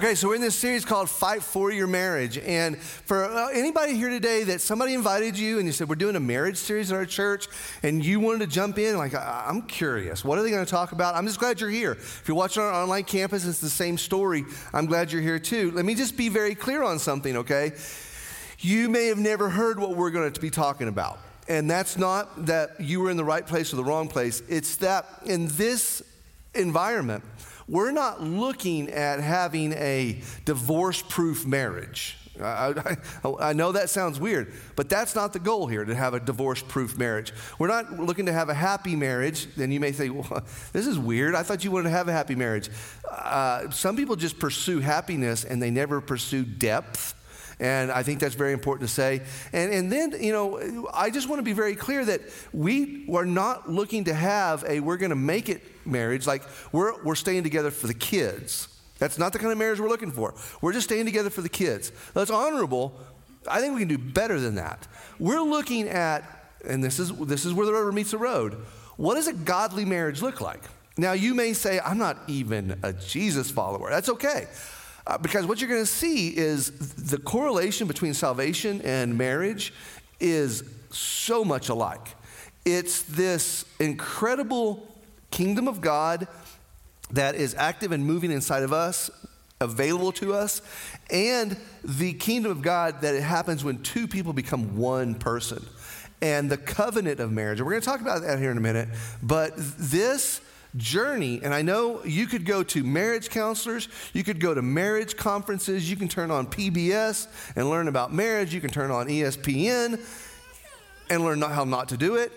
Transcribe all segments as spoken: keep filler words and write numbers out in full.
Okay, so we're in this series called Fight for Your Marriage. And for uh, anybody here today that somebody invited you and you said, we're doing a marriage series in our church, and you wanted to jump in, like, I- I'm curious. What are they going to talk about? I'm just glad you're here. If you're watching our online campus, it's the same story. I'm glad you're here too. Let me just be very clear on something, okay? You may have never heard what we're going to be talking about. And that's not that you were in the right place or the wrong place. It's that in this environment, we're not looking at having a divorce-proof marriage. I, I, I know that sounds weird, but that's not the goal here, to have a divorce-proof marriage. We're not looking to have a happy marriage. Then you may say, well, this is weird. I thought you wanted to have a happy marriage. Uh, some people just pursue happiness and they never pursue depth. And I think that's very important to say. And, and then, you know, I just want to be very clear that we are not looking to have a we're going to make it marriage. Like we're, we're staying together for the kids. That's not the kind of marriage we're looking for. We're just staying together for the kids. That's honorable. I think we can do better than that. We're looking at, and this is, this is where the rubber meets the road, what does a godly marriage look like? Now, you may say, I'm not even a Jesus follower. That's okay. Uh, because what you're going to see is the correlation between salvation and marriage is so much alike. It's this incredible kingdom of God that is active and moving inside of us, available to us, and the kingdom of God that it happens when two people become one person. And the covenant of marriage, and we're going to talk about that here in a minute, but this journey, and I know you could go to marriage counselors, you could go to marriage conferences, you can turn on P B S and learn about marriage, you can turn on E S P N and learn how not to do it.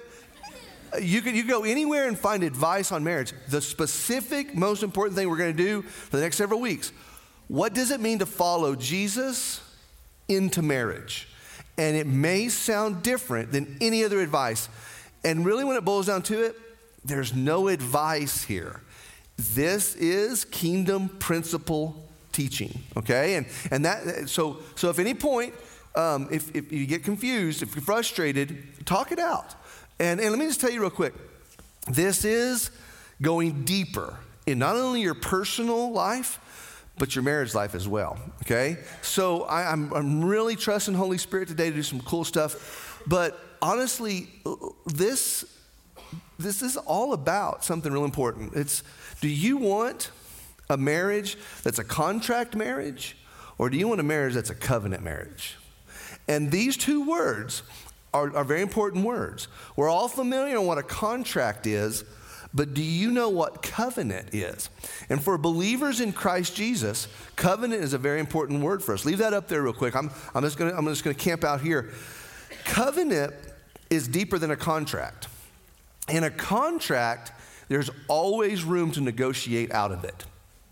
You could you go anywhere and find advice on marriage. The specific, most important thing we're going to do for the next several weeks, what does it mean to follow Jesus into marriage? And it may sound different than any other advice. And really when it boils down to it, there's no advice here. This is kingdom principle teaching, okay? And and that so so if at any point, um, if, if you get confused, if you're frustrated, talk it out. And, and let me just tell you real quick, this is going deeper in not only your personal life, but your marriage life as well, okay? So I, I'm, I'm really trusting Holy Spirit today to do some cool stuff. But honestly, this... This is all about something real important. It's, do you want a marriage that's a contract marriage, or do you want a marriage that's a covenant marriage? And these two words are, are very important words. We're all familiar on what a contract is, but do you know what covenant is? And for believers in Christ Jesus, covenant is a very important word for us. Leave that up there real quick. I'm, I'm just gonna, I'm just gonna camp out here. Covenant is deeper than a contract. In a contract, there's always room to negotiate out of it.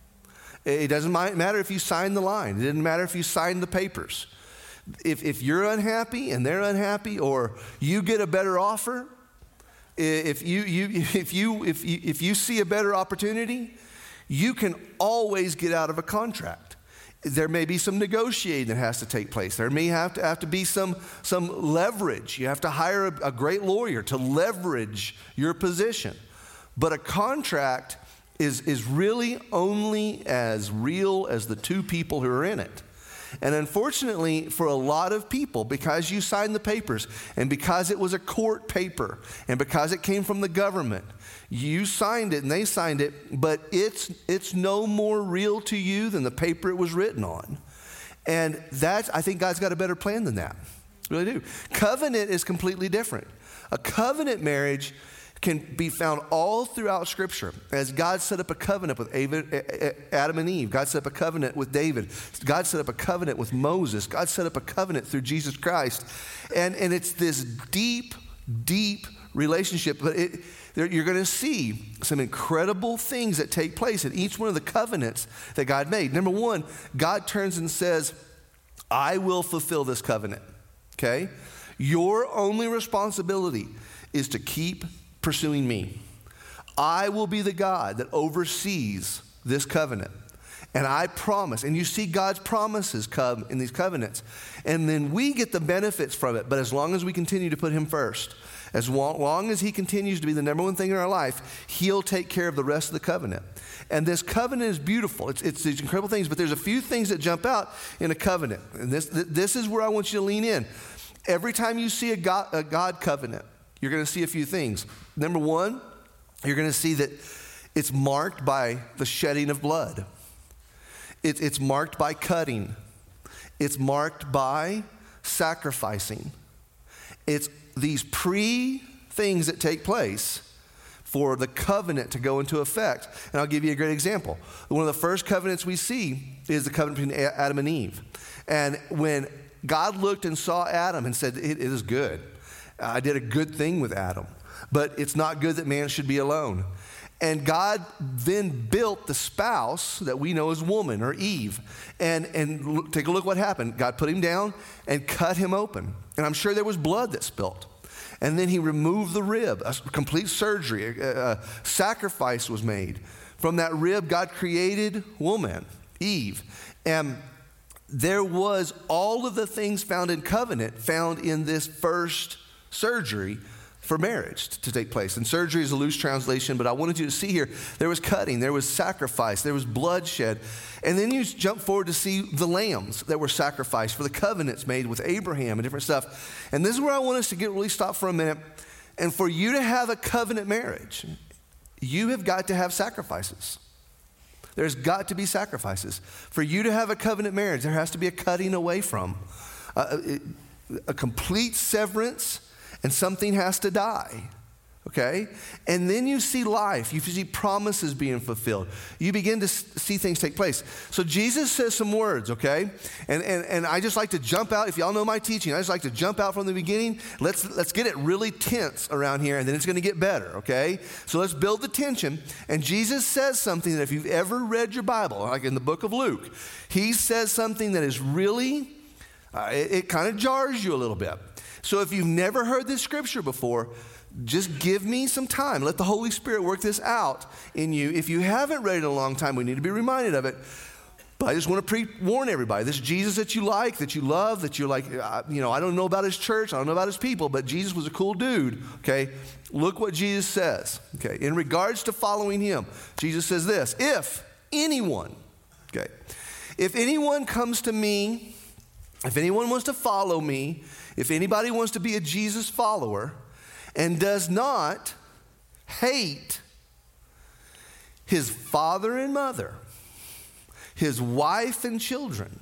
It doesn't matter if you sign the line. It doesn't matter if you sign the papers. If, if you're unhappy and they're unhappy, or you get a better offer, if you, you, if you, if you, if you see a better opportunity, you can always get out of a contract. There may be some negotiating that has to take place. There may have to have to be some, some leverage. You have to hire a, a great lawyer to leverage your position. But a contract is, is really only as real as the two people who are in it. And unfortunately, for a lot of people, because you signed the papers, and because it was a court paper, and because it came from the government, you signed it and they signed it, but it's it's no more real to you than the paper it was written on. And that's, I think God's got a better plan than that. Really do. Covenant is completely different. A covenant marriage can be found all throughout Scripture. As God set up a covenant with Adam and Eve, God set up a covenant with David, God set up a covenant with Moses, God set up a covenant through Jesus Christ. And, and it's this deep, deep relationship, but it, you're going to see some incredible things that take place in each one of the covenants that God made. Number one, God turns and says, I will fulfill this covenant, okay? Your only responsibility is to keep pursuing me. I will be the God that oversees this covenant. And I promise, and you see God's promises come in these covenants. And then we get the benefits from it, but as long as we continue to put him first, as long as he continues to be the number one thing in our life, he'll take care of the rest of the covenant. And this covenant is beautiful. It's, it's these incredible things, but there's a few things that jump out in a covenant. And this, this is where I want you to lean in. Every time you see a God, a God covenant, you're going to see a few things. Number one, you're going to see that it's marked by the shedding of blood. It, it's marked by cutting. It's marked by sacrificing. It's these pre-things that take place for the covenant to go into effect. And I'll give you a great example. One of the first covenants we see is the covenant between Adam and Eve. And when God looked and saw Adam and said, it, it is good. I did a good thing with Adam, but it's not good that man should be alone. And God then built the spouse that we know as woman or Eve. And, and look, take a look what happened. God put him down and cut him open. And I'm sure there was blood that spilt. And then he removed the rib, a complete surgery, a, a sacrifice was made. From that rib, God created woman, Eve. And there was all of the things found in covenant found in this first surgery for marriage to take place. And surgery is a loose translation, but I wanted you to see here, there was cutting, there was sacrifice, there was bloodshed. And then you jump forward to see the lambs that were sacrificed for the covenants made with Abraham and different stuff. And this is where I want us to get really stop for a minute. And for you to have a covenant marriage, you have got to have sacrifices. There's got to be sacrifices. For you to have a covenant marriage, there has to be a cutting away from, uh, a complete severance, and something has to die, okay? And then you see life. You see promises being fulfilled. You begin to see things take place. So Jesus says some words, okay? And, and, and I just like to jump out. If y'all know my teaching, I just like to jump out from the beginning. Let's, let's get it really tense around here, and then it's going to get better, okay? So let's build the tension. And Jesus says something that if you've ever read your Bible, like in the book of Luke, he says something that is really, uh, it, it kind of jars you a little bit. So if you've never heard this scripture before, just give me some time. Let the Holy Spirit work this out in you. If you haven't read it in a long time, we need to be reminded of it. But I just want to pre-warn everybody. This Jesus that you like, that you love, that you're like, uh, you know, I don't know about his church, I don't know about his people, but Jesus was a cool dude, okay? Look what Jesus says, okay? In regards to following him, Jesus says this, if anyone, okay, if anyone comes to me, if anyone wants to follow me, if anybody wants to be a Jesus follower and does not hate his father and mother, his wife and children,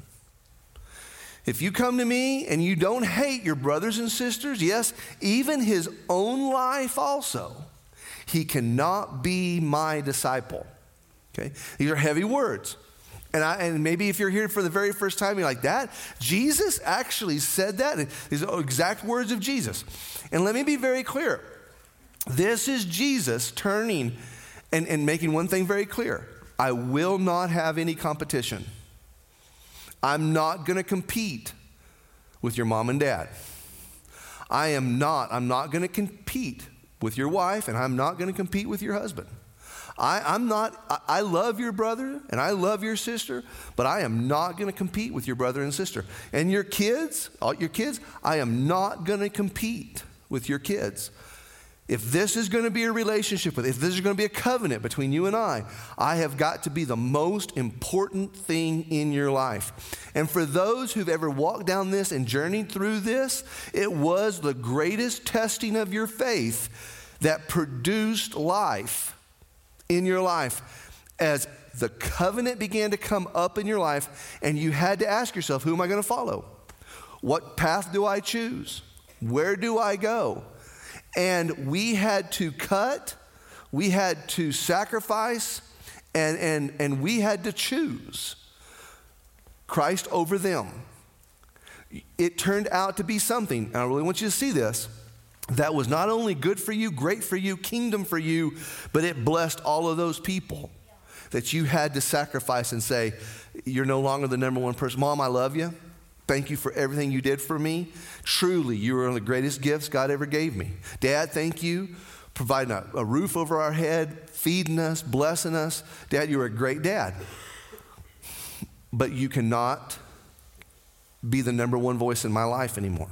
if you come to me and you don't hate your brothers and sisters, yes, even his own life also, he cannot be my disciple. Okay? These are heavy words. And, I, and maybe if you're here for the very first time, you're like, that? Jesus actually said that? These are exact words of Jesus. And let me be very clear. This is Jesus turning and, and making one thing very clear. I will not have any competition. I'm not going to compete with your mom and dad. I am not. I'm not going to compete with your wife, and I'm not going to compete with your husband. I, I'm not, I, I love your brother and I love your sister, but I am not going to compete with your brother and sister. And your kids, all your kids, I am not going to compete with your kids. If this is going to be a relationship with, if this is going to be a covenant between you and I, I have got to be the most important thing in your life. And for those who've ever walked down this and journeyed through this, it was the greatest testing of your faith that produced life in your life as the covenant began to come up in your life and you had to ask yourself, who am I going to follow? What path do I choose? Where do I go? And we had to cut, we had to sacrifice, and, and, and we had to choose Christ over them. It turned out to be something, and I really want you to see this, that was not only good for you, great for you, kingdom for you, but it blessed all of those people that you had to sacrifice and say, you're no longer the number one person. Mom, I love you. Thank you for everything you did for me. Truly, you were one of the greatest gifts God ever gave me. Dad, thank you, providing a, a roof over our head, feeding us, blessing us. Dad, you were a great dad. but you cannot be the number one voice in my life anymore.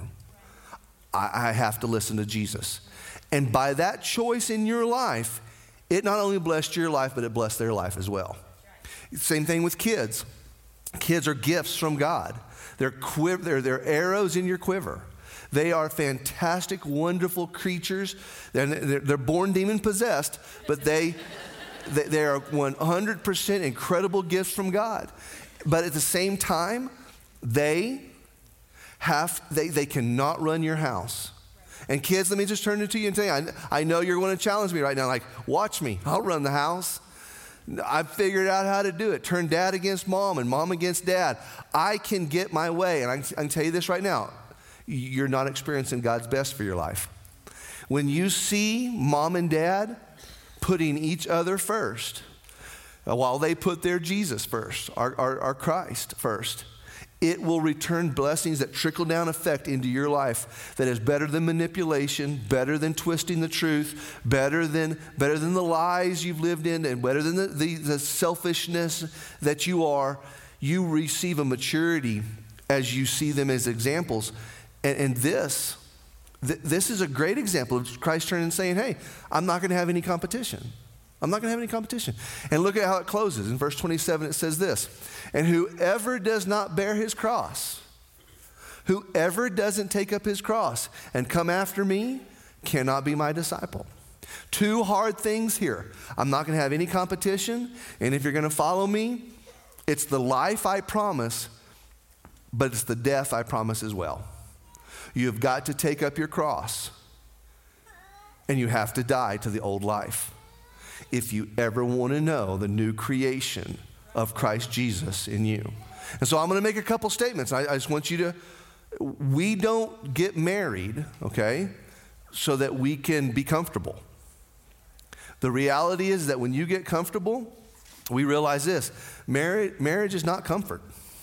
I, I have to listen to Jesus. And by that choice in your life, it not only blessed your life, but it blessed their life as well. Same thing with kids. Kids are gifts from God. They're, quiv- they're, they're arrows in your quiver. They are fantastic, wonderful creatures. They're, they're born demon-possessed, but they, they, they are one hundred percent incredible gifts from God. But at the same time, they have they, they cannot run your house. And kids, let me just turn it to you and tell you, I, I know you're going to challenge me right now, like, watch me, I'll run the house. I've figured out how to do it. Turn dad against mom and mom against dad. I can get my way. And I can, I can tell you this right now, you're not experiencing God's best for your life. When you see mom and dad putting each other first, while they put their Jesus first, our, our, our Christ first, it will return blessings that trickle down effect into your life that is better than manipulation, better than twisting the truth, better than better than the lies you've lived in, and better than the, the, the selfishness that you are. You receive a maturity as you see them as examples. And, and this, th- this is a great example of Christ turning and saying, hey, I'm not going to have any competition. I'm not going to have any competition. And look at how it closes. In verse twenty-seven, it says this, and whoever does not bear his cross, whoever doesn't take up his cross and come after me cannot be my disciple. Two hard things here. I'm not going to have any competition, and if you're going to follow me, it's the life I promise, but it's the death I promise as well. You've got to take up your cross, and you have to die to the old life if you ever want to know the new creation of Christ Jesus in you. And so I'm going to make a couple statements. I, I just want you to, we don't get married, okay, so that we can be comfortable. The reality is that when you get comfortable, we realize this, marriage, marriage is not comfort.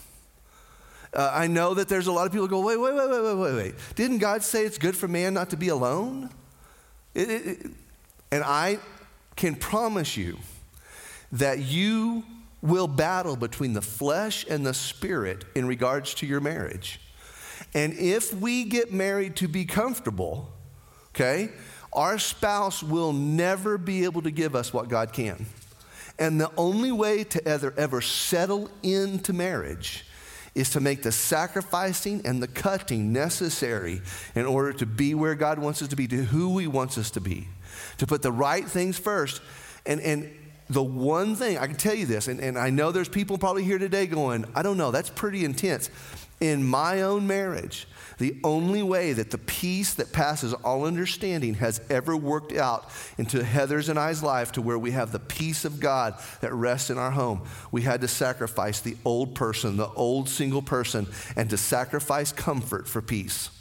Uh, I know that there's a lot of people who go, wait, wait, wait, wait, wait, wait, wait. Didn't God say it's good for man not to be alone? It, it, it, and I can promise you that you will battle between the flesh and the spirit in regards to your marriage. And if we get married to be comfortable, okay, our spouse will never be able to give us what God can. And the only way to ever, ever settle into marriage is to make the sacrificing and the cutting necessary in order to be where God wants us to be, to who he wants us to be, to put the right things first. And, and the one thing, I can tell you this, and, and I know there's people probably here today going, I don't know, that's pretty intense. In my own marriage, the only way that the peace that passes all understanding has ever worked out into Heather's and I's life to where we have the peace of God that rests in our home, we had to sacrifice the old person, the old single person, and to sacrifice comfort for peace.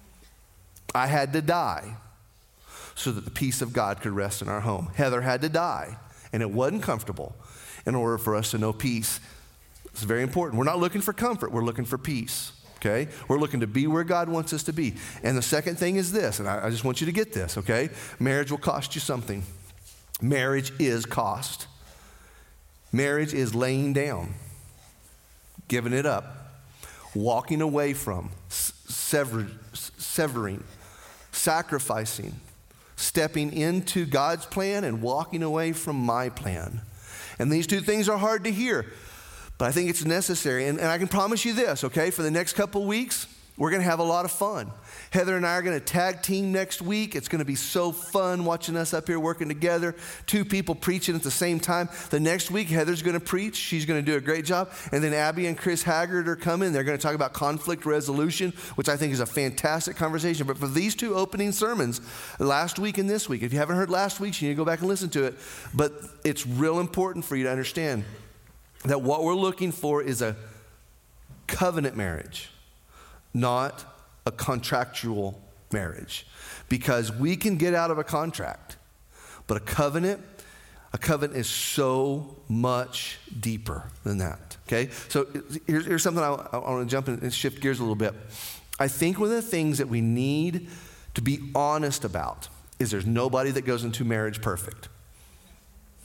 I had to die so that the peace of God could rest in our home. Heather had to die, and it wasn't comfortable in order for us to know peace. It's very important. We're not looking for comfort. We're looking for peace, okay? We're looking to be where God wants us to be. And the second thing is this, and I, I just want you to get this, okay? Marriage will cost you something. Marriage is cost. Marriage is laying down, giving it up, walking away from, sever, severing, sacrificing, stepping into God's plan and walking away from my plan. And these two things are hard to hear, but I think it's necessary. And, and I can promise you this, okay? For the next couple weeks, we're going to have a lot of fun. Heather and I are going to tag team next week. It's going to be so fun watching us up here working together. Two people preaching at the same time. The next week, Heather's going to preach. She's going to do a great job. And then Abby and Chris Haggard are coming. They're going to talk about conflict resolution, which I think is a fantastic conversation. But for these two opening sermons, last week and this week, if you haven't heard last week's, you need to go back and listen to it. But it's real important for you to understand that what we're looking for is a covenant marriage, not a contractual marriage, because we can get out of a contract, but a covenant, a covenant is so much deeper than that, okay? So here's, here's something I, I want to jump in and shift gears a little bit. I think one of the things that we need to be honest about is there's nobody that goes into marriage perfect.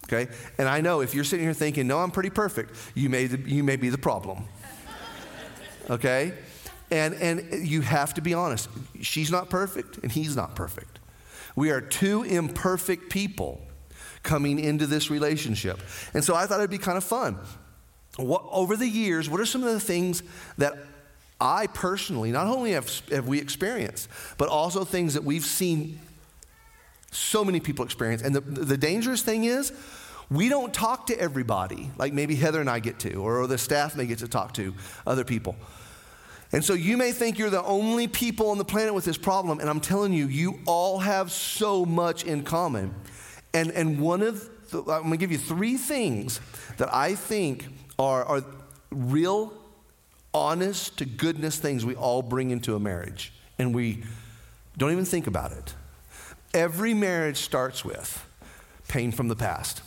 okay? And I know if you're sitting here thinking, no, I'm pretty perfect, you may, you may be the problem, okay? And, and you have to be honest. She's not perfect, and he's not perfect. We are two imperfect people coming into this relationship. And so I thought it'd be kind of fun. What, over the years, what are some of the things that I personally, not only have, have we experienced, but also things that we've seen so many people experience. And the, the dangerous thing is, we don't talk to everybody like maybe Heather and I get to, or the staff may get to talk to other people. And so you may think you're the only people on the planet with this problem, and I'm telling you, you all have so much in common. And and one of the, I'm going to give you three things that I think are, are real, honest to goodness things we all bring into a marriage, and we don't even think about it. Every marriage starts with pain from the past.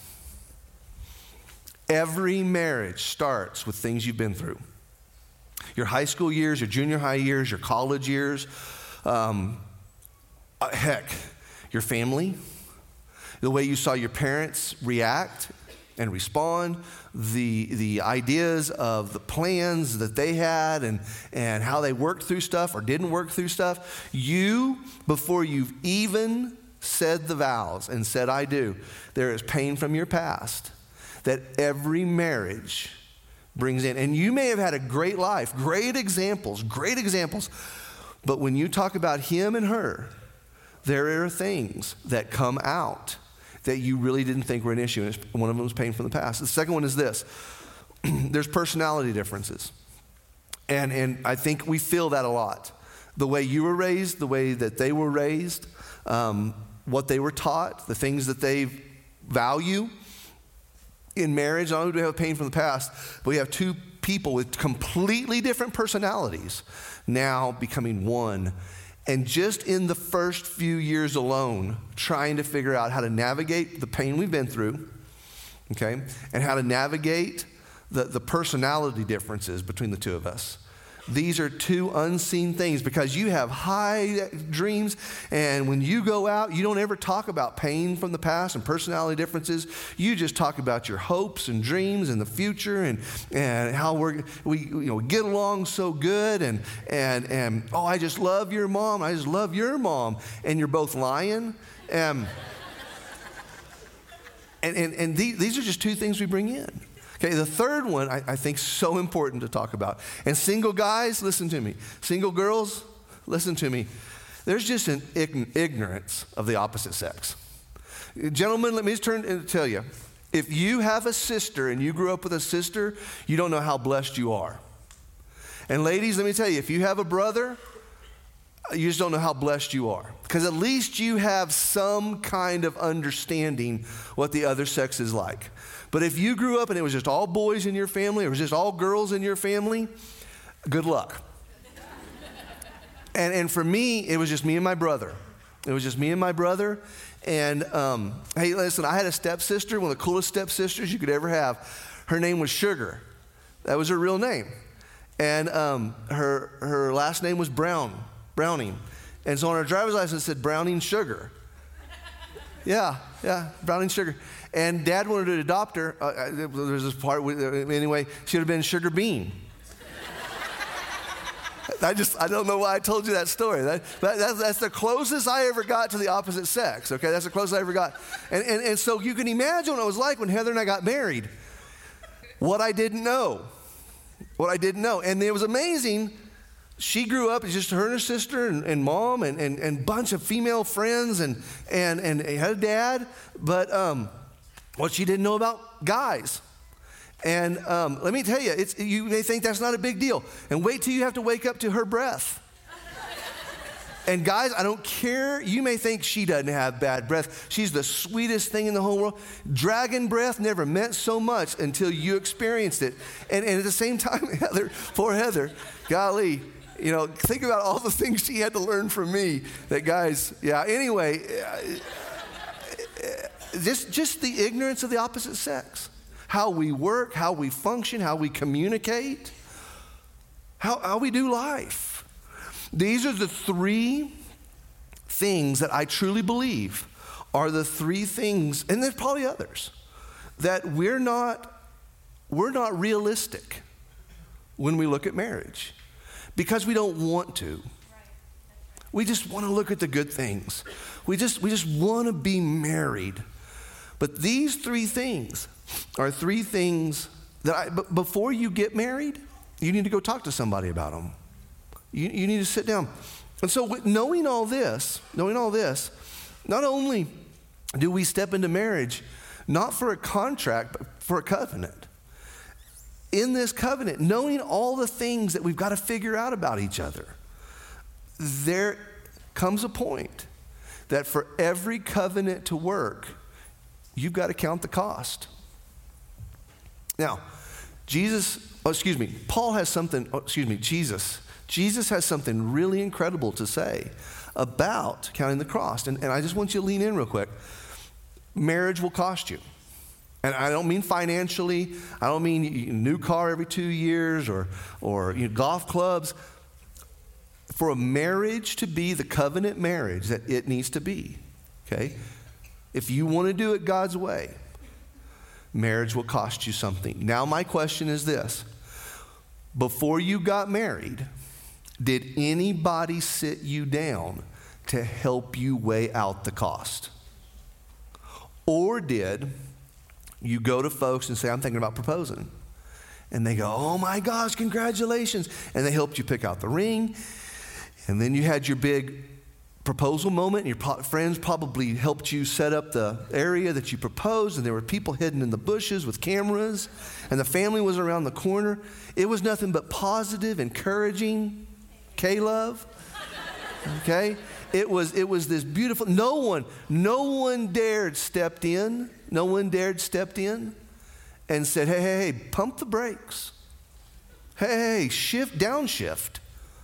Every marriage starts with things you've been through. Your high school years, your junior high years, your college years, um, uh, heck, your family, the way you saw your parents react and respond, the the ideas of the plans that they had and, and how they worked through stuff or didn't work through stuff. You, before you've even said the vows and said, I do, there is pain from your past that every marriage brings in. And you may have had a great life, great examples, great examples. But when you talk about him and her, there are things that come out that you really didn't think were an issue. And one of them was pain from the past. The second one is this. There's personality differences. And, and I think we feel that a lot. The way you were raised, the way that they were raised, um, what they were taught, the things that they value. In marriage, not only do we have pain from the past, but we have two people with completely different personalities now becoming one. And just in the first few years alone, trying to figure out how to navigate the pain we've been through, okay, and how to navigate the, the personality differences between the two of us. These are two unseen things because you have high dreams, and when you go out, you don't ever talk about pain from the past and personality differences. You just talk about your hopes and dreams and the future and, and how we're, we you know get along so good and, and, and oh, I just love your mom. I just love your mom. And you're both lying. Um, and and, and these, these are just two things we bring in. Okay, the third one I, I think is so important to talk about. And single guys, listen to me. Single girls, listen to me. There's just an ign- ignorance of the opposite sex. Gentlemen, let me just turn and tell you. If you have a sister and you grew up with a sister, you don't know how blessed you are. And ladies, let me tell you, if you have a brother, you just don't know how blessed you are. Because at least you have some kind of understanding what the other sex is like. But if you grew up and it was just all boys in your family, or it was just all girls in your family, good luck. and and for me, it was just me and my brother. It was just me and my brother. And um, hey, listen, I had a stepsister, one of the coolest stepsisters you could ever have. Her name was Sugar. That was her real name. And um, her her last name was Brown, Browning. And so on her driver's license it said Browning Sugar. Yeah, yeah, Browning Sugar. And Dad wanted to adopt her. Uh, there's this part, with, uh, anyway, she would have been Sugar Bean. I just, I don't know why I told you that story. That, that, that's, that's the closest I ever got to the opposite sex, okay? That's the closest I ever got. And, and, and so you can imagine what it was like when Heather and I got married. What I didn't know. What I didn't know. And it was amazing. She grew up as just her and her sister and, and mom and a and, and bunch of female friends and, and, and had a dad. But um, what she didn't know about guys. And um, let me tell you, it's, you may think that's not a big deal. And wait till you have to wake up to her breath. And guys, I don't care. You may think she doesn't have bad breath. She's the sweetest thing in the whole world. Dragon breath never meant so much until you experienced it. And, and at the same time, Heather, poor Heather, golly, you know, think about all the things she had to learn from me. That guys, yeah. Anyway, just just the ignorance of the opposite sex. How we work, how we function, how we communicate, how, how we do life. These are the three things that I truly believe are the three things, and there's probably others, that we're not, we're not realistic when we look at marriage because we don't want to. We just want to look at the good things. We just, we just want to be married. But these three things are three things that I, but before you get married, you need to go talk to somebody about them. You, you need to sit down. And so knowing all this, knowing all this, not only do we step into marriage, not for a contract, but for a covenant. In this covenant, knowing all the things that we've got to figure out about each other, there comes a point that for every covenant to work, you've got to count the cost. Now, Jesus, oh, excuse me, Paul has something, oh, excuse me, Jesus, Jesus has something really incredible to say about counting the cost. And, and I just want you to lean in real quick. Marriage will cost you. And I don't mean financially. I don't mean a new car every two years or, or you know, golf clubs. For a marriage to be the covenant marriage that it needs to be, okay? If you want to do it God's way, marriage will cost you something. Now my question is this. Before you got married, did anybody sit you down to help you weigh out the cost? Or did you go to folks and say, I'm thinking about proposing? And they go, oh my gosh, congratulations. And they helped you pick out the ring. And then you had your big proposal moment, and your pro- friends probably helped you set up the area that you proposed, and there were people hidden in the bushes with cameras, and the family was around the corner. It was nothing but positive, encouraging K-love, okay? It was, it was this beautiful, no one, no one dared stepped in, no one dared stepped in and said, hey, hey, hey, pump the brakes. Hey, hey, shift, downshift.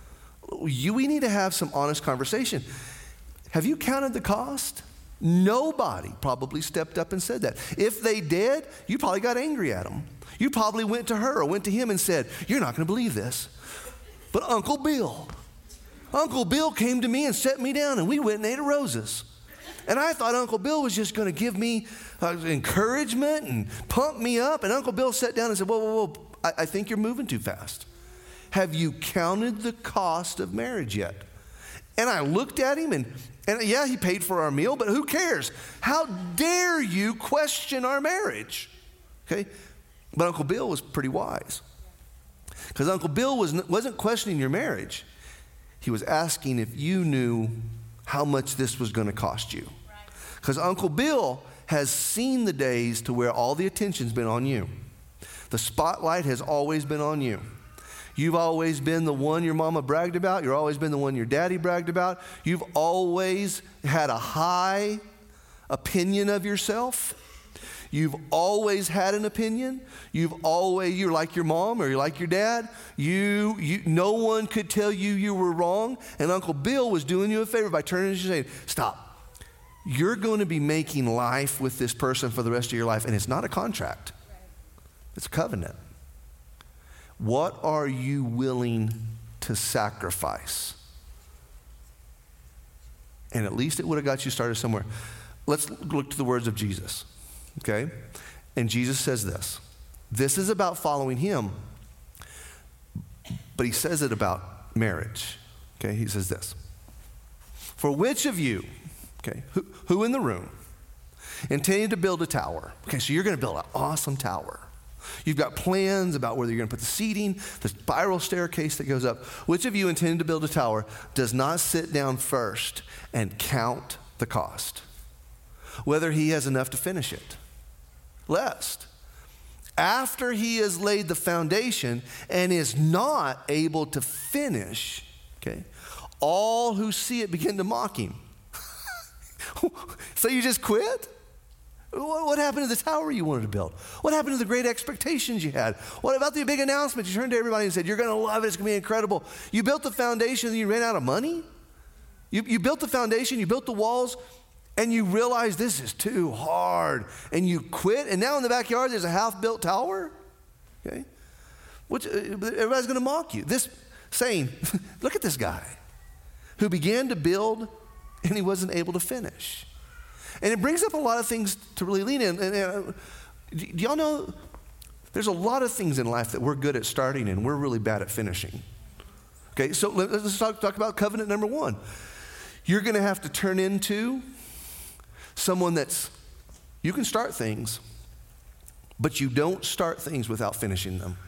You, we need to have some honest conversation. Have you counted the cost? Nobody probably stepped up and said that. If they did, you probably got angry at them. You probably went to her or went to him and said, you're not going to believe this, but Uncle Bill, Uncle Bill came to me and set me down, and we went and ate roses. And I thought Uncle Bill was just going to give me uh, encouragement and pump me up. And Uncle Bill sat down and said, whoa, whoa, whoa, I, I think you're moving too fast. Have you counted the cost of marriage yet? And I looked at him, and, and yeah, he paid for our meal, but who cares? How dare you question our marriage? Okay? But Uncle Bill was pretty wise. Because Uncle Bill was, wasn't questioning your marriage. He was asking if you knew how much this was going to cost you. Because Uncle Bill has seen the days to where all the attention's been on you. The spotlight has always been on you. You've always been the one your mama bragged about. You've always been the one your daddy bragged about. You've always had a high opinion of yourself. You've always had an opinion. You've always, you're like your mom or you're like your dad. You, you, no one could tell you you were wrong. And Uncle Bill was doing you a favor by turning to you and saying, stop. You're going to be making life with this person for the rest of your life. And it's not a contract. It's a covenant. What are you willing to sacrifice? And at least it would have got you started somewhere. Let's look to the words of Jesus, okay? And Jesus says this. This is about following him, but he says it about marriage, okay? He says this. For which of you, okay, who, who in the room intending to build a tower? Okay, so you're going to build an awesome tower. You've got plans about whether you're going to put the seating, the spiral staircase that goes up. Which of you intending to build a tower does not sit down first and count the cost, whether he has enough to finish it? Lest, after he has laid the foundation and is not able to finish, okay, all who see it begin to mock him. So you just quit? What happened to the tower you wanted to build? What happened to the great expectations you had? What about the big announcement? You turned to everybody and said, you're going to love it. It's going to be incredible. You built the foundation and you ran out of money? You, you built the foundation, you built the walls, and you realized this is too hard. And you quit, and now in the backyard there's a half-built tower? Okay? Which, uh, everybody's going to mock you. This saying, look at this guy who began to build and he wasn't able to finish. And it brings up a lot of things to really lean in. And, and Do y'all know there's a lot of things in life that we're good at starting and we're really bad at finishing? Okay, so let's talk, talk about covenant number one. You're going to have to turn into someone that's, you can start things, but you don't start things without finishing them.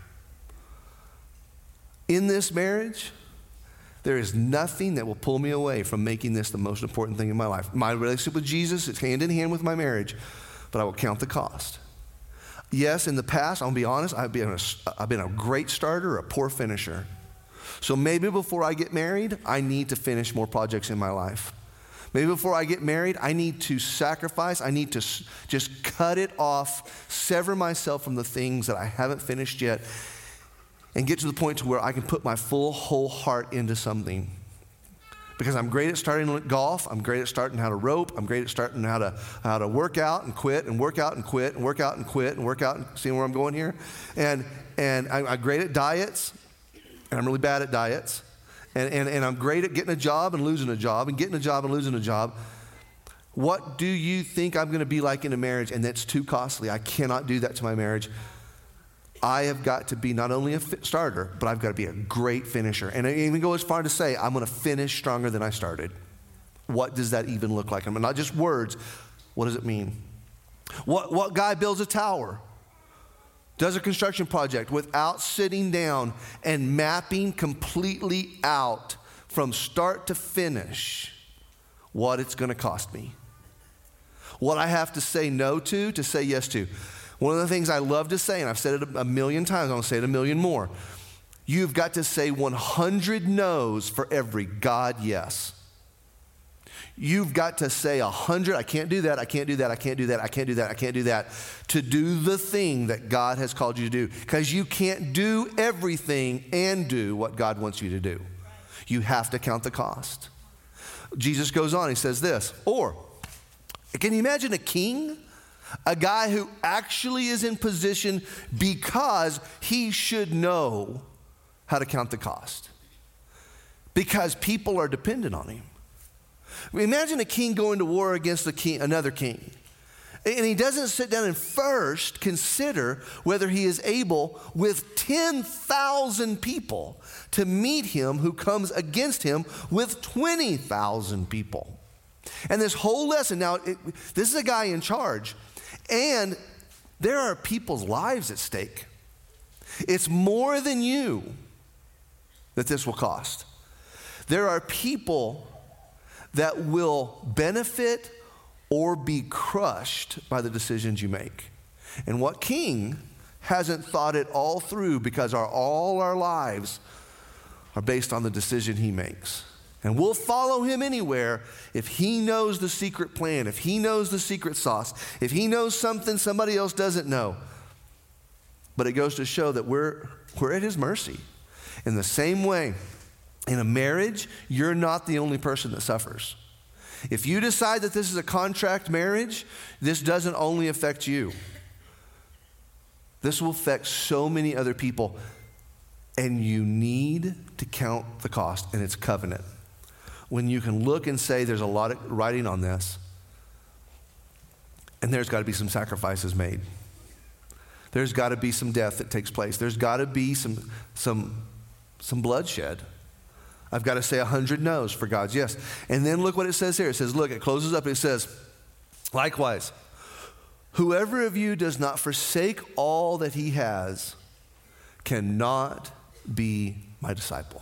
In this marriage, there is nothing that will pull me away from making this the most important thing in my life. My relationship with Jesus is hand in hand with my marriage, but I will count the cost. Yes, in the past, I'll be honest, I've been a, I've been a great starter, a poor finisher. So maybe before I get married, I need to finish more projects in my life. Maybe before I get married, I need to sacrifice. I need to s- just cut it off, sever myself from the things that I haven't finished yet, and get to the point to where I can put my full, whole heart into something. Because I'm great at starting golf, I'm great at starting how to rope, I'm great at starting how to how to work out and quit and work out and quit and work out and quit and work out and seeing where I'm going here. And and I'm, I'm great at diets, and I'm really bad at diets. And, and, and I'm great at getting a job and losing a job and getting a job and losing a job. What do you think I'm going to be like in a marriage? And that's too costly. I cannot do that to my marriage. I have got to be not only a starter, but I've got to be a great finisher. And I even go as far to say, I'm going to finish stronger than I started. What does that even look like? I mean, not just words. What does it mean? What, what guy builds a tower, does a construction project without sitting down and mapping completely out from start to finish what it's going to cost me? What I have to say no to, to say yes to. One of the things I love to say, and I've said it a million times, I'm going to say it a million more. You've got to say one hundred no's for every God yes. You've got to say one hundred, I can't do that, I can't do that, I can't do that, I can't do that, I can't do that, to do the thing that God has called you to do. Because you can't do everything and do what God wants you to do. You have to count the cost. Jesus goes on, he says this, or, can you imagine a king? A guy who actually is in position because he should know how to count the cost. Because people are dependent on him. Imagine a king going to war against a king, another king. And he doesn't sit down and first consider whether he is able with ten thousand people to meet him who comes against him with twenty thousand people. And this whole lesson, now, it, this is a guy in charge. And there are people's lives at stake. It's more than you that this will cost. There are people that will benefit or be crushed by the decisions you make. And what king hasn't thought it all through, because our, all our lives are based on the decision he makes. And we'll follow him anywhere if he knows the secret plan, if he knows the secret sauce, if he knows something somebody else doesn't know. But it goes to show that we're, we're at his mercy. In the same way, in a marriage, you're not the only person that suffers. If you decide that this is a contract marriage, this doesn't only affect you. This will affect so many other people. And you need to count the cost, and it's covenant. When you can look and say there's a lot of writing on this, and there's got to be some sacrifices made. There's got to be some death that takes place. There's got to be some, some, some bloodshed. I've got to say a hundred no's for God's yes. And then look what it says here. It says, look, it closes up. It says, likewise, whoever of you does not forsake all that he has cannot be my disciple.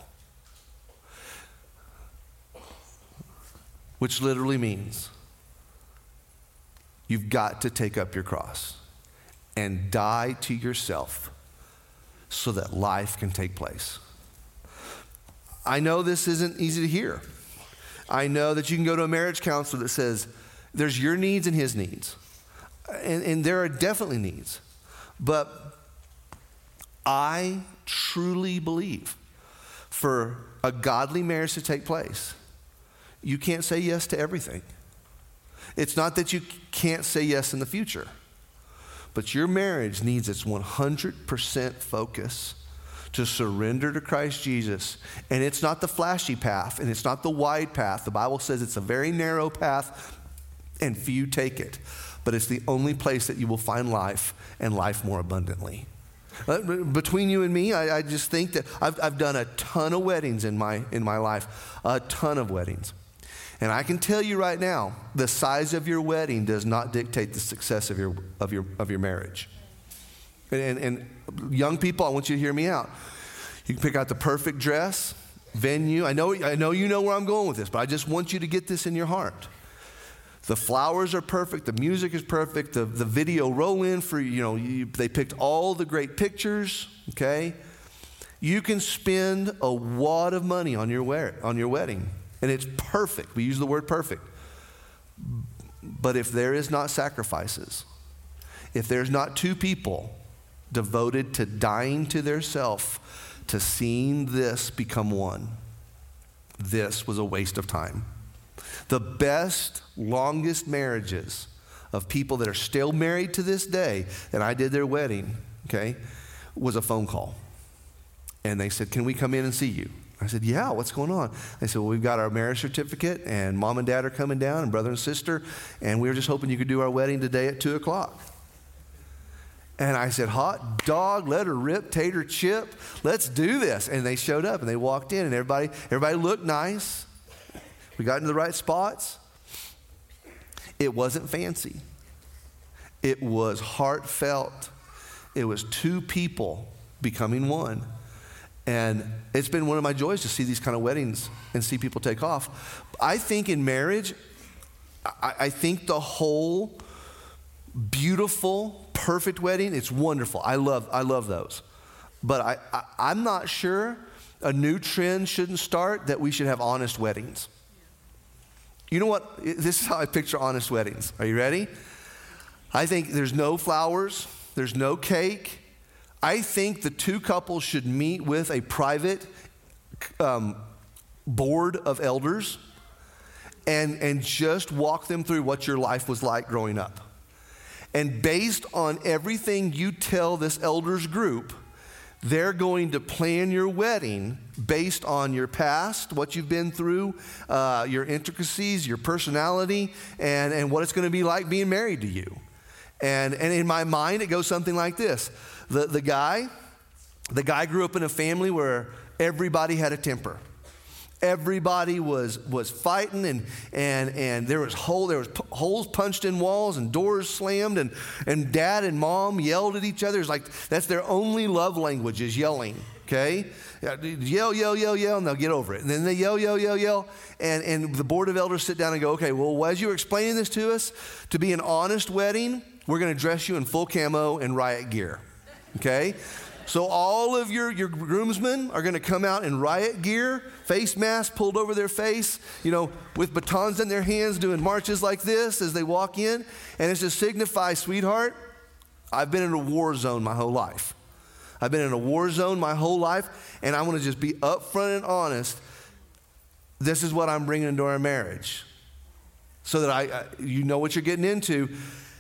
Which literally means you've got to take up your cross and die to yourself so that life can take place. I know this isn't easy to hear. I know that you can go to a marriage counselor that says there's your needs and his needs. And, and there are definitely needs. But I truly believe for a godly marriage to take place, you can't say yes to everything. It's not that you can't say yes in the future, but your marriage needs its one hundred percent focus to surrender to Christ Jesus. And it's not the flashy path, and it's not the wide path. The Bible says it's a very narrow path, and few take it. but it's the only place that you will find life and life more abundantly. Uh, between you and me, I, I just think that I've, I've done a ton of weddings in my, in my life, a ton of weddings. And I can tell you right now, the size of your wedding does not dictate the success of your, of your, of your marriage. And, and, and young people, I want you to hear me out. You can pick out the perfect dress, venue. I know, I know you know where I'm going with this, but I just want you to get this in your heart. The flowers are perfect. The music is perfect. The, the video roll in for, you know, you, they picked all the great pictures, okay? You can spend a wad of money on your, wear, on your wedding, and it's perfect. We use the word perfect. But if there is not sacrifices, if there's not two people devoted to dying to their self, to seeing this become one, this was a waste of time. The best, longest marriages of people that are still married to this day, and I did their wedding, okay, was a phone call. And they said, can we come in and see you? I said, yeah, what's going on? They said, well, we've got our marriage certificate, and mom and dad are coming down, and brother and sister, and we were just hoping you could do our wedding today at two o'clock. And I said, hot dog, let her rip, tater chip, let's do this. And they showed up, and they walked in, and everybody, everybody looked nice. We got into the right spots. It wasn't fancy. It was heartfelt. It was two people becoming one. And it's been one of my joys to see these kind of weddings and see people take off. I think in marriage, I, I think the whole beautiful, perfect wedding, it's wonderful. I love, I love those. But I, I, I'm not sure a new trend shouldn't start that we should have honest weddings. You know what? This is how I picture honest weddings. Are you ready? I think there's no flowers. There's no cake. I think the two couples should meet with a private um, board of elders and, and just walk them through what your life was like growing up. And based on everything you tell this elders group, they're going to plan your wedding based on your past, what you've been through, uh, your intricacies, your personality, and, and what it's going to be like being married to you. And, and in my mind, it goes something like this. The, the guy, the guy grew up in a family where everybody had a temper. Everybody was was fighting, and and and there was hole there was p- holes punched in walls and doors slammed, and and dad and mom yelled at each other. It's like that's their only love language is yelling. Okay, yell, yell, yell, yell, and they'll get over it. And then they yell, yell, yell, yell, and and the board of elders sit down and go, okay, well, as you were explaining this to us, to be an honest wedding, we're going to dress you in full camo and riot gear. Okay. So all of your, your groomsmen are going to come out in riot gear, face masks pulled over their face, you know, with batons in their hands, doing marches like this as they walk in. And it's to signify, sweetheart, I've been in a war zone my whole life. I've been in a war zone my whole life, and I want to just be upfront and honest. This is what I'm bringing into our marriage, so that I, I you know what you're getting into,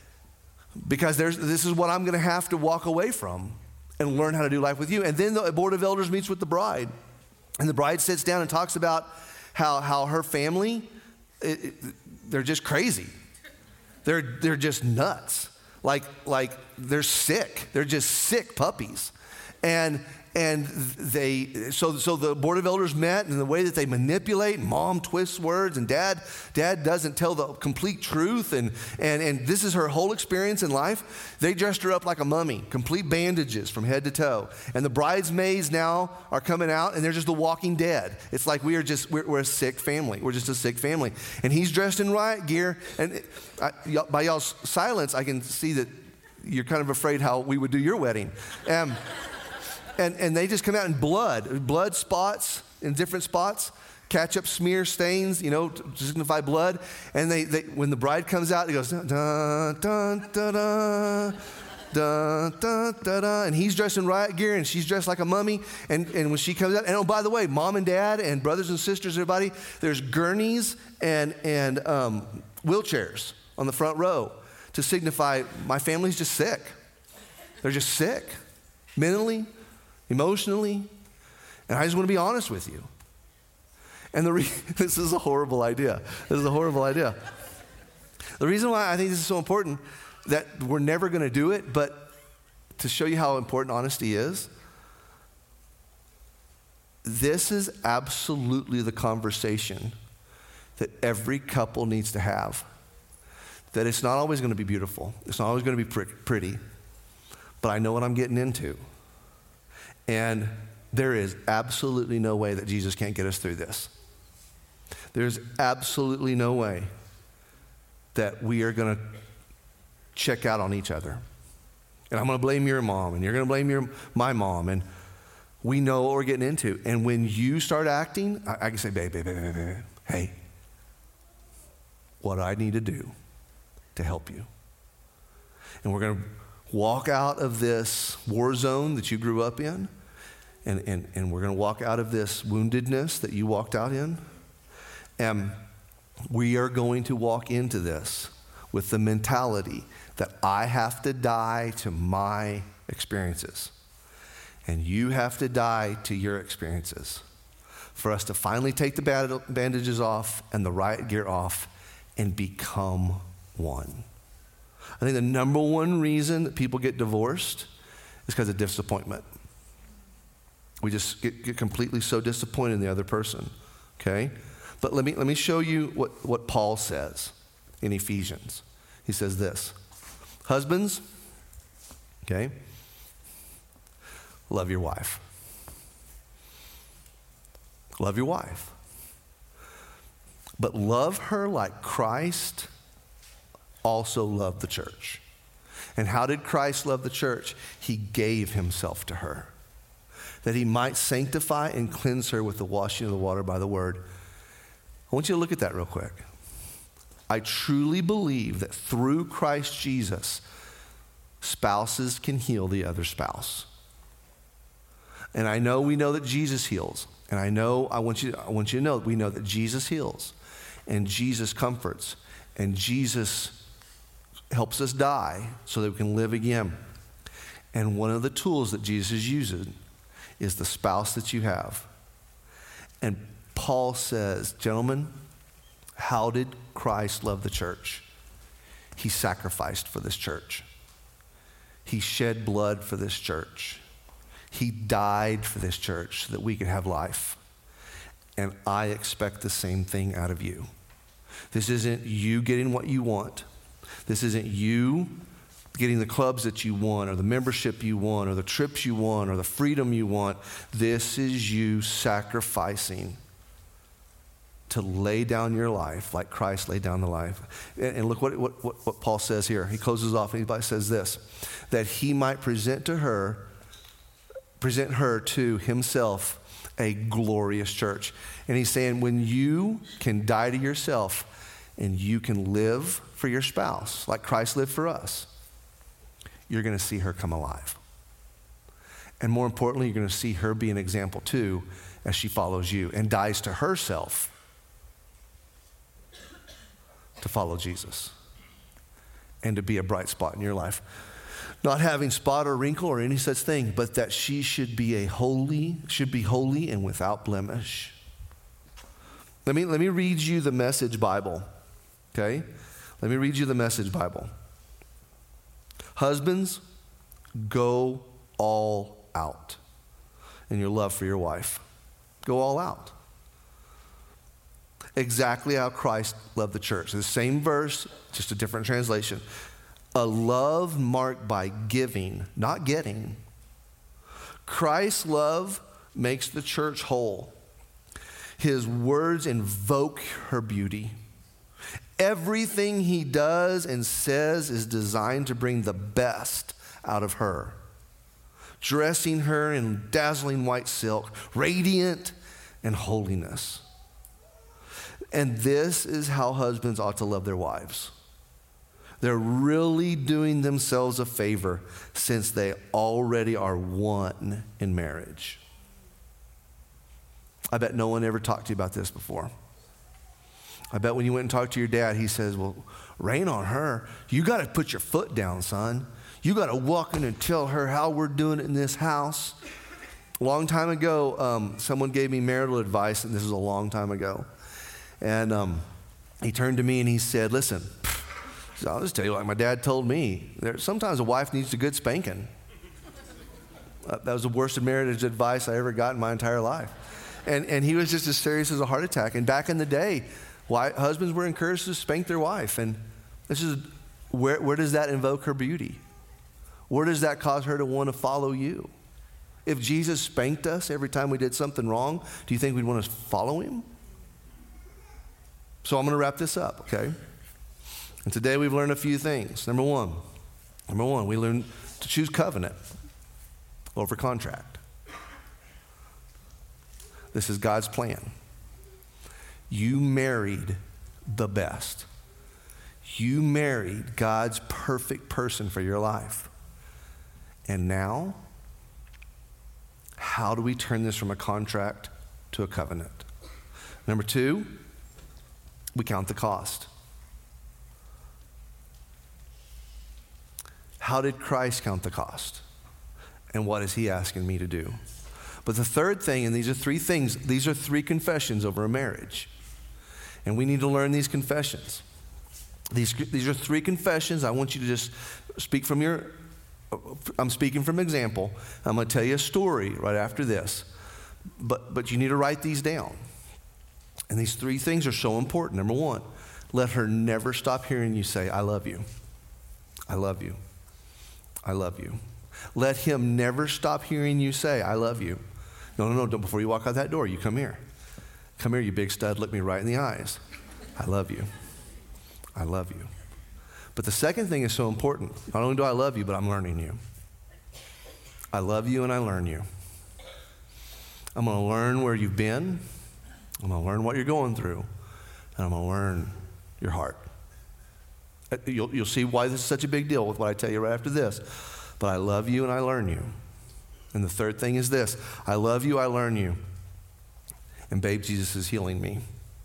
because there's this is what I'm going to have to walk away from and learn how to do life with you. And then the board of elders meets with the bride. And the bride sits down and talks about how, how her family, it, it, they're just crazy. They're, they're just nuts. Like, like they're sick. They're just sick puppies. And and they, so so the board of elders met, and the way that they manipulate, mom twists words, and dad dad doesn't tell the complete truth, and and and this is her whole experience in life. They dressed her up like a mummy, complete bandages from head to toe. And the bridesmaids now are coming out, and they're just the walking dead. It's like we are just we're, we're a sick family. We're just a sick family. And he's dressed in riot gear, and I, by y'all's silence, I can see that you're kind of afraid how we would do your wedding. Um, And, and they just come out in blood, blood spots in different spots, ketchup smear stains, you know, to signify blood. And they, they when the bride comes out, it goes, dun, dun, dun, dun, dun, dun, dun, dun, dun. And he's dressed in riot gear, and she's dressed like a mummy. And, and when she comes out, and oh, by the way, mom and dad and brothers and sisters, everybody, there's gurneys and, and um, wheelchairs on the front row to signify my family's just sick. They're just sick, mentally, emotionally, and I just want to be honest with you. And the re- this is a horrible idea. This is a horrible idea. The reason why I think this is so important, that we're never going to do it, but to show you how important honesty is, this is absolutely the conversation that every couple needs to have. That it's not always going to be beautiful. It's not always going to be pretty. But I know what I'm getting into. And there is absolutely no way that Jesus can't get us through this. There's absolutely no way that we are going to check out on each other. And I'm going to blame your mom, and you're going to blame your my mom, and we know what we're getting into. And when you start acting, I, I can say, babe, babe, babe, babe, babe, hey, what do I need to do to help you? And we're going to walk out of this war zone that you grew up in, and, and, and we're going to walk out of this woundedness that you walked out in, and we are going to walk into this with the mentality that I have to die to my experiences, and you have to die to your experiences for us to finally take the bandages off and the riot gear off and become one. I think the number one reason that people get divorced is because of disappointment. We just get, get completely so disappointed in the other person, okay? But let me, let me show you what, what Paul says in Ephesians. He says this, husbands, okay, love your wife. Love your wife. But love her like Christ also loved the church. And how did Christ love the church? He gave himself to her, that he might sanctify and cleanse her with the washing of the water by the word. I want you to look at that real quick. I truly believe that through Christ Jesus, spouses can heal the other spouse. And I know we know that Jesus heals. And I know, I want you, I want you to know, we know that Jesus heals. And Jesus comforts. And Jesus helps us die so that we can live again. And one of the tools that Jesus is using is the spouse that you have. And Paul says, gentlemen, how did Christ love the church? He sacrificed for this church. He shed blood for this church. He died for this church so that we could have life. And I expect the same thing out of you. This isn't you getting what you want. This isn't you getting the clubs that you want, or the membership you want, or the trips you want, or the freedom you want. This is you sacrificing to lay down your life like Christ laid down the life. And, and look what, what, what, what Paul says here. He closes off and he says this, that he might present to her, present her to himself a glorious church. And he's saying when you can die to yourself and you can live for your spouse like Christ lived for us, you're going to see her come alive. And more importantly, you're going to see her be an example too as she follows you and dies to herself to follow Jesus and to be a bright spot in your life. Not having spot or wrinkle or any such thing, but that she should be a holy, should be holy and without blemish. Let me, let me read you the Message Bible, okay? Let me read you the Message Bible. Husbands, go all out in your love for your wife. Go all out. Exactly how Christ loved the church. The same verse, just a different translation. A love marked by giving, not getting. Christ's love makes the church whole. His words invoke her beauty. Everything he does and says is designed to bring the best out of her, dressing her in dazzling white silk, radiant in holiness. And this is how husbands ought to love their wives. They're really doing themselves a favor since they already are one in marriage. I bet no one ever talked to you about this before. I bet when you went and talked to your dad, he says, well, rain on her. You got to put your foot down, son. You got to walk in and tell her how we're doing it in this house. A long time ago, um, someone gave me marital advice, and this is a long time ago. And um, he turned to me and he said, listen, So I'll just tell you, like my dad told me, there, sometimes a wife needs a good spanking. Uh, that was the worst marriage advice I ever got in my entire life. And, and he was just as serious as a heart attack. And back in the day, why, husbands were encouraged to spank their wife. And this is, where, where does that invoke her beauty? Where does that cause her to want to follow you? If Jesus spanked us every time we did something wrong, do you think we'd want to follow him? So I'm going to wrap this up, okay? And today we've learned a few things. Number one, number one, we learned to choose covenant over contract. This is God's plan. You married the best. You married God's perfect person for your life. And now, how do we turn this from a contract to a covenant? Number two, we count the cost. How did Christ count the cost? And what is he asking me to do? But the third thing, and these are three things, these are three confessions over a marriage. And we need to learn these confessions. These, these are three confessions. I want you to just speak from your, I'm speaking from example. I'm going to tell you a story right after this. But, but you need to write these down. And these three things are so important. Number one, let her never stop hearing you say, I love you. I love you. I love you. Let him never stop hearing you say, I love you. No, no, no, don't, before you walk out that door, you come here. Come here, you big stud, look me right in the eyes. I love you. I love you. But the second thing is so important. Not only do I love you, but I'm learning you. I love you and I learn you. I'm going to learn where you've been. I'm going to learn what you're going through. And I'm going to learn your heart. You'll, you'll see why this is such a big deal with what I tell you right after this. But I love you and I learn you. And the third thing is this. I love you, I learn you. And babe, Jesus is healing me.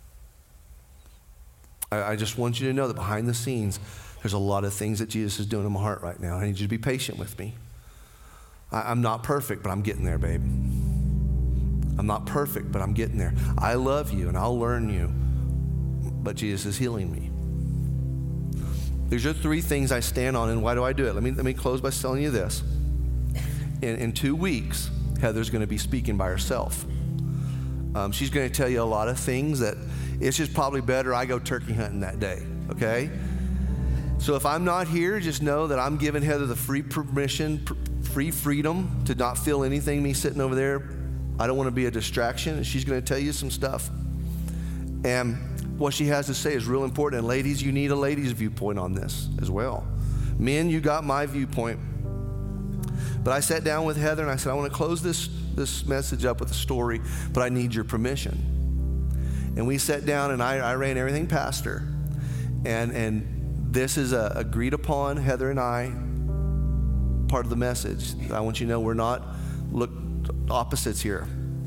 I, I just want you to know that behind the scenes, there's a lot of things that Jesus is doing in my heart right now. I need you to be patient with me. I, I'm not perfect, but I'm getting there, babe. I'm not perfect, but I'm getting there. I love you and I'll learn you. But Jesus is healing me. These are three things I stand on, and why do I do it? Let me, let me close by telling you this. In, in two weeks, Heather's going to be speaking by herself. Um, she's going to tell you a lot of things that it's just probably better I go turkey hunting that day, okay? So if I'm not here, just know that I'm giving Heather the free permission, pr- free freedom to not feel anything, me sitting over there. I don't want to be a distraction, and she's going to tell you some stuff. And what she has to say is real important. And ladies, you need a lady's viewpoint on this as well. Men, you got my viewpoint. But I sat down with Heather and I said, I want to close this, this message up with a story, but I need your permission. And we sat down and I, I ran everything past her. And, and this is a agreed upon, Heather and I, part of the message. I want you to know we're not look opposites here.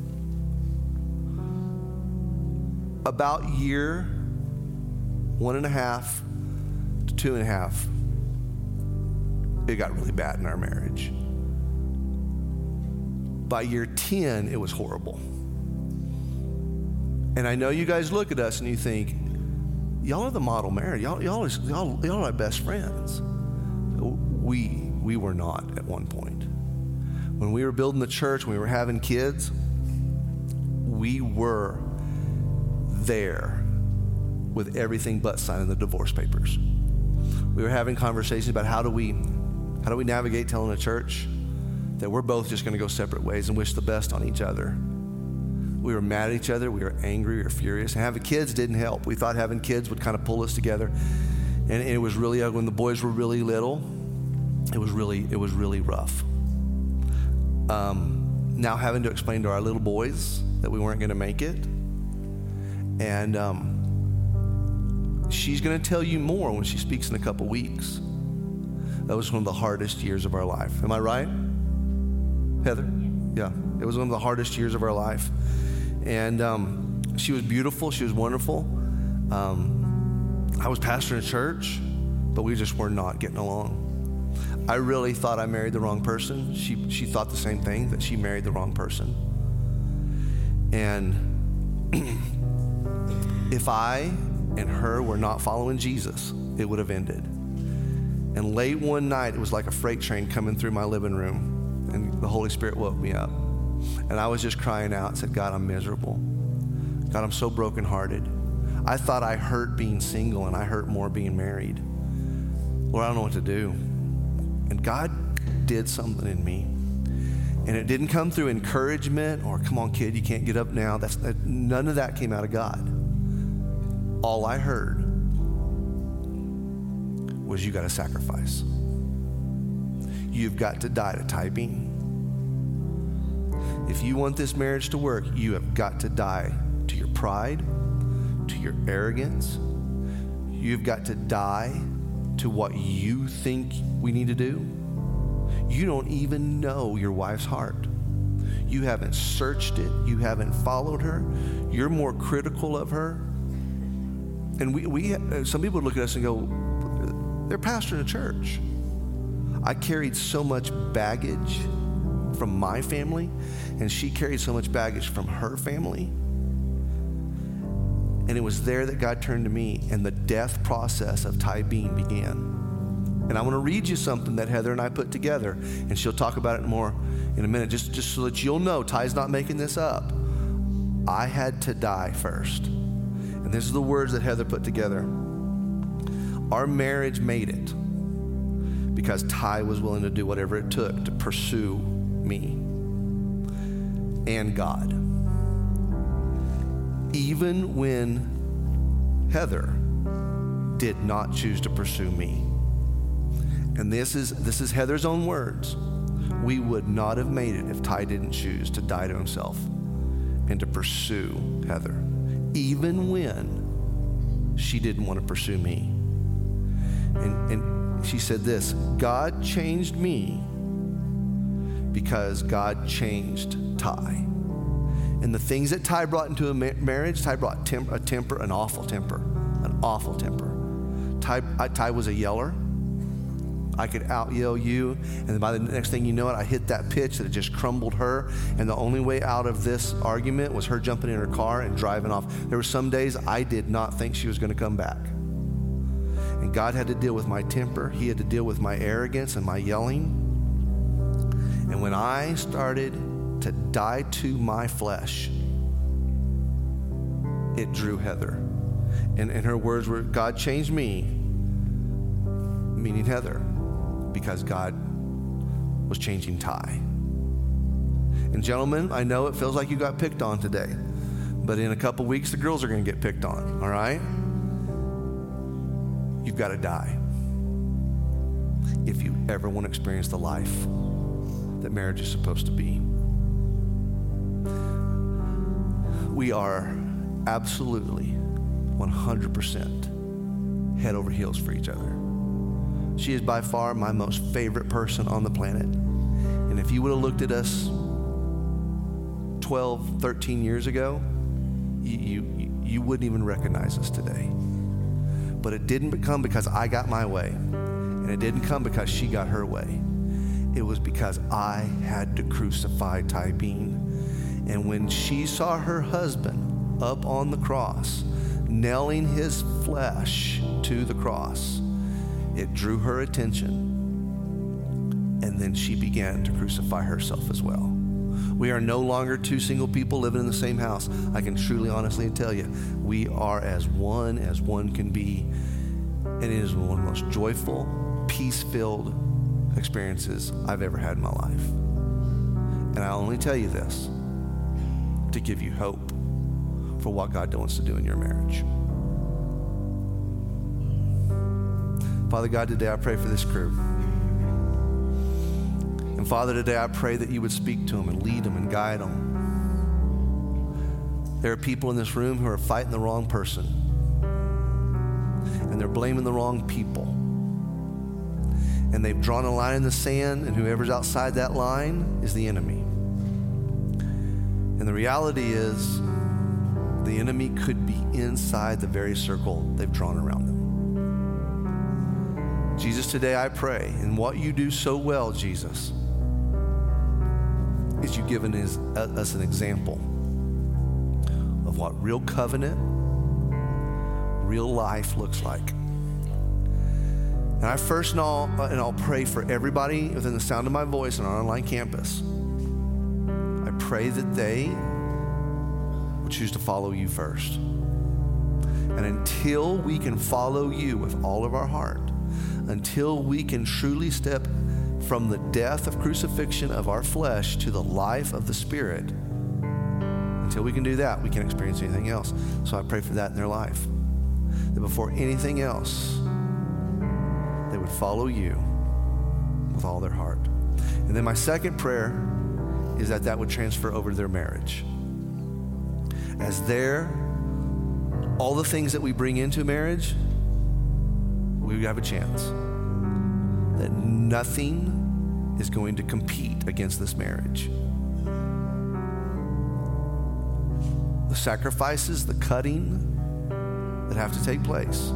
About year one and a half to two and a half, it got really bad in our marriage. By year ten, it was horrible. And I know you guys look at us and you think, y'all are the model marriage. Y'all, y'all, are, y'all, y'all are our best friends. We, we were not at one point. When we were building the church, when we were having kids, we were there with everything but signing the divorce papers. We were having conversations about how do we how do we navigate telling the church that we're both just going to go separate ways and wish the best on each other. We were mad at each other, we were angry, we were furious, and having kids didn't help. We thought having kids would kind of pull us together, and it was really ugly. When the boys were really little, it was really it was really rough. Um, now having to explain to our little boys that we weren't going to make it. And um, she's going to tell you more when she speaks in a couple weeks. That was one of the hardest years of our life. Am I right, Heather? Yeah, it was one of the hardest years of our life. And um, she was beautiful. She was wonderful. Um, I was pastoring a church, but we just were not getting along. I really thought I married the wrong person. She, she thought the same thing, that she married the wrong person. And if I and her were not following Jesus, it would have ended. And late one night, it was like a freight train coming through my living room, and the Holy Spirit woke me up. And I was just crying out and said, God, I'm miserable. God, I'm so brokenhearted. I thought I hurt being single, and I hurt more being married. Lord, I don't know what to do. And God did something in me. And it didn't come through encouragement or, come on, kid, you can't get up now. That's that, none of that came out of God. All I heard was, you got to sacrifice. You've got to die to Ty Bean. If you want this marriage to work, you have got to die to your pride, to your arrogance. You've got to die to what you think we need to do. You don't even know your wife's heart. You haven't searched it. You haven't followed her. You're more critical of her. And we, we some people look at us and go, they're pastoring a church. I carried so much baggage from my family, and she carried so much baggage from her family. And it was there that God turned to me, and the death process of Ty Bean began. And I want to read you something that Heather and I put together, and she'll talk about it more in a minute, just, just so that you'll know Ty's not making this up. I had to die first. And this is the words that Heather put together. Our marriage made it because Ty was willing to do whatever it took to pursue me and God. Even when Heather did not choose to pursue me. And this is this is Heather's own words. We would not have made it if Ty didn't choose to die to himself and to pursue Heather, even when she didn't want to pursue me. And, and she said this, God changed me because God changed Ty. And the things that Ty brought into a ma- marriage, Ty brought tem- a temper, an awful temper, an awful temper. Ty, I, Ty was a yeller. I could out yell you, and then by the next thing you know it, I hit that pitch that it just crumbled her, and the only way out of this argument was her jumping in her car and driving off. There were some days I did not think she was going to come back. And God had to deal with my temper. He had to deal with my arrogance and my yelling. And when I started to die to my flesh, it drew Heather. And, and her words were, God changed me, meaning Heather, because God was changing Ty. And gentlemen, I know it feels like you got picked on today, but in a couple weeks, the girls are going to get picked on, all right? You've got to die if you ever want to experience the life that marriage is supposed to be. We are absolutely one hundred percent head over heels for each other. She is by far my most favorite person on the planet. And if you would have looked at us twelve, thirteen years ago, you, you, you wouldn't even recognize us today. But it didn't come because I got my way. And it didn't come because she got her way. It was because I had to crucify Ty Bean. And when she saw her husband up on the cross, nailing his flesh to the cross, it drew her attention. And then she began to crucify herself as well. We are no longer two single people living in the same house. I can truly, honestly tell you, we are as one as one can be. And it is one of the most joyful, peace-filled experiences I've ever had in my life. And I only tell you this to give you hope for what God wants to do in your marriage. Father God, today I pray for this crew. And Father, today I pray that you would speak to them and lead them and guide them. There are people in this room who are fighting the wrong person. And they're blaming the wrong people. And they've drawn a line in the sand, and whoever's outside that line is the enemy. And the reality is, the enemy could be inside the very circle they've drawn around them. Jesus, today I pray, and what you do so well, Jesus, is you've given us, us an example of what real covenant, real life looks like. And I first and all, and I'll pray for everybody within the sound of my voice on our online campus. I pray that they will choose to follow you first. And until we can follow you with all of our heart, until we can truly step from the death of crucifixion of our flesh to the life of the Spirit, until we can do that, we can't experience anything else. So I pray for that in their life, that before anything else, they would follow you with all their heart. And then my second prayer is that that would transfer over to their marriage. As their, all the things that we bring into marriage, we have a chance that nothing is going to compete against this marriage. The sacrifices, the cutting that have to take place.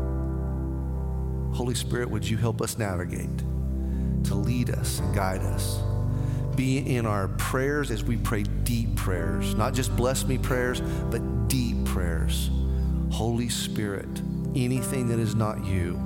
Holy Spirit, would you help us navigate, to lead us and guide us? Be in our prayers as we pray deep prayers, not just bless me prayers, but deep prayers. Holy Spirit, anything that is not you,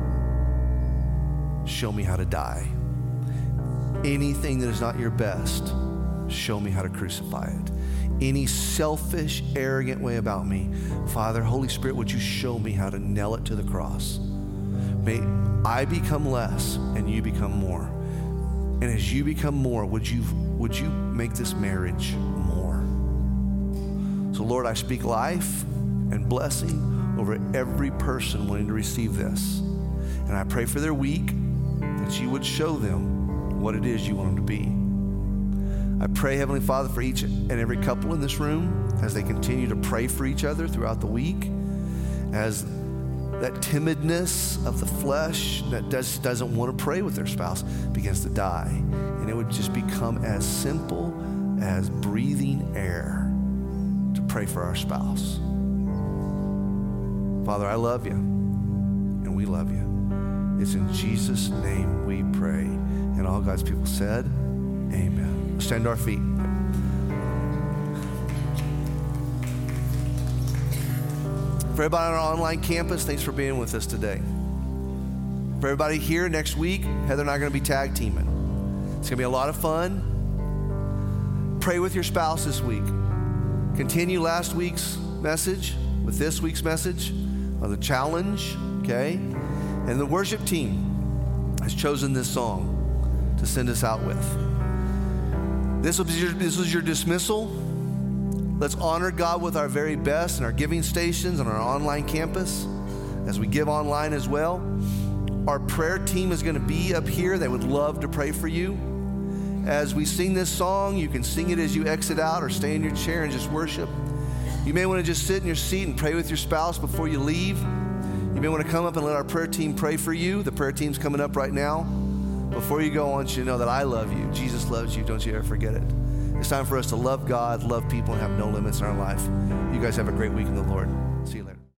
show me how to die. Anything that is not your best, show me how to crucify it. Any selfish, arrogant way about me, Father, Holy Spirit, would you show me how to nail it to the cross? May I become less and you become more. And as you become more, would you, would you make this marriage more? So Lord, I speak life and blessing over every person wanting to receive this. And I pray for their week that you would show them what it is you want them to be. I pray, Heavenly Father, for each and every couple in this room as they continue to pray for each other throughout the week, as that timidness of the flesh that does, doesn't want to pray with their spouse begins to die. And it would just become as simple as breathing air to pray for our spouse. Father, I love you, and we love you. It's in Jesus' name we pray. And all God's people said, amen. Let's stand to our feet. For everybody on our online campus, thanks for being with us today. For everybody here next week, Heather and I are going to be tag teaming. It's going to be a lot of fun. Pray with your spouse this week. Continue last week's message with this week's message on the challenge, okay? And the worship team has chosen this song to send us out with. This was your, this was your dismissal. Let's honor God with our very best in our giving stations on our online campus as we give online as well. Our prayer team is going to be up here. They would love to pray for you. As we sing this song, you can sing it as you exit out or stay in your chair and just worship. You may want to just sit in your seat and pray with your spouse before you leave. You may want to come up and let our prayer team pray for you. The prayer team's coming up right now. Before you go, I want you to know that I love you. Jesus loves you. Don't you ever forget it. It's time for us to love God, love people, and have no limits in our life. You guys have a great week in the Lord. See you later.